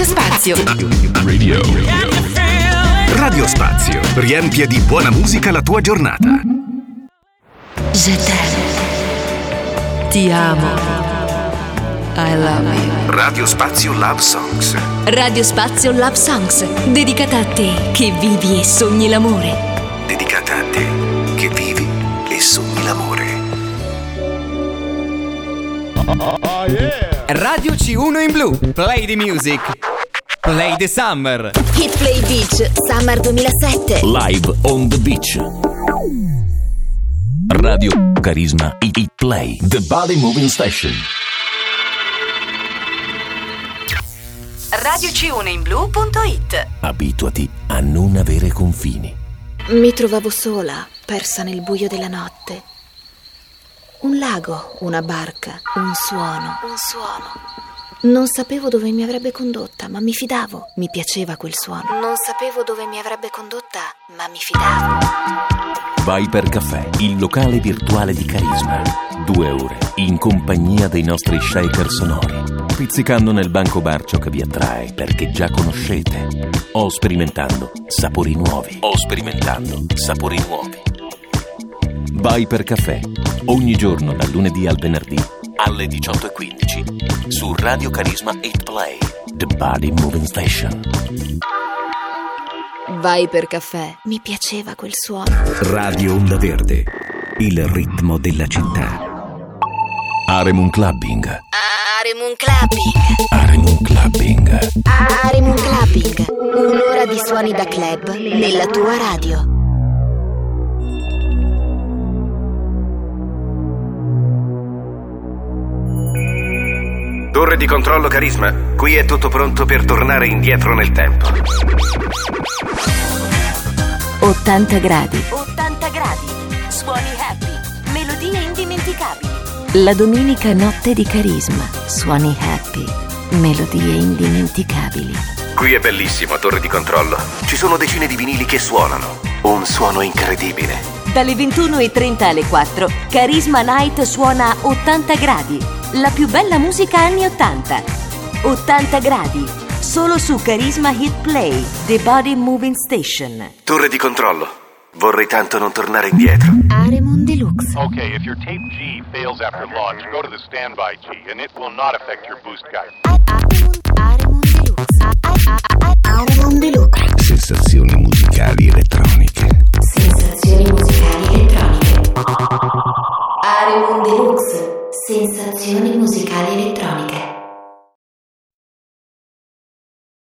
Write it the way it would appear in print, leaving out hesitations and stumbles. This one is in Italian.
Radio Spazio. Radio Spazio riempie di buona musica la tua giornata. Je t'aime. Ti amo. I love you. Radio Spazio Love Songs. Radio Spazio Love Songs. Dedicata a te che vivi e sogni l'amore. Dedicata a te che vivi e sogni l'amore. Oh, yeah. Radio C1 in blu. Play the music. Play the summer. Hit Play Beach Summer 2007. Live on the beach. Radio Carisma Hit Play The Body Moving Station. Radio C1 in blu.it. Abituati a non avere confini. Mi trovavo sola, persa nel buio della notte. Un lago, una barca, un suono. Non sapevo dove mi avrebbe condotta, ma mi fidavo. Mi piaceva quel suono. Non sapevo dove mi avrebbe condotta, ma mi fidavo. Vai per caffè, il locale virtuale di Carisma. 2 ore in compagnia dei nostri shaker sonori, pizzicando nel banco bar ciò che vi attrae perché già conoscete, o sperimentando sapori nuovi. Vai per caffè, ogni giorno dal lunedì al venerdì alle 18:15 su Radio Carisma Hit Play The Body Moving Station. Vai per caffè. Mi piaceva quel suono. Radio Onda Verde, il ritmo della città. Aremun Clubbing. Aremun Clubbing. Un'ora di suoni da club nella tua radio. Torre di controllo Carisma, qui è tutto pronto per tornare indietro nel tempo. 80 gradi. Suoni happy. Melodie indimenticabili. La domenica notte di Carisma. Suoni happy. Melodie indimenticabili. Qui è bellissimo, Torre di controllo. Ci sono decine di vinili che suonano. Un suono incredibile. Dalle 21:30 alle 4, Carisma Night suona a 80 gradi. La più bella musica anni 80. 80 gradi. Solo su Carisma Hit Play, The Body Moving Station. Torre di controllo. Vorrei tanto non tornare indietro. Aremun Deluxe. Okay, if your tape G fails after launch, go to the standby G, and it will not affect your boost guide. Aremun Deluxe. Sensazioni musicali elettroniche. Aremun Deluxe. Sensazioni musicali elettroniche.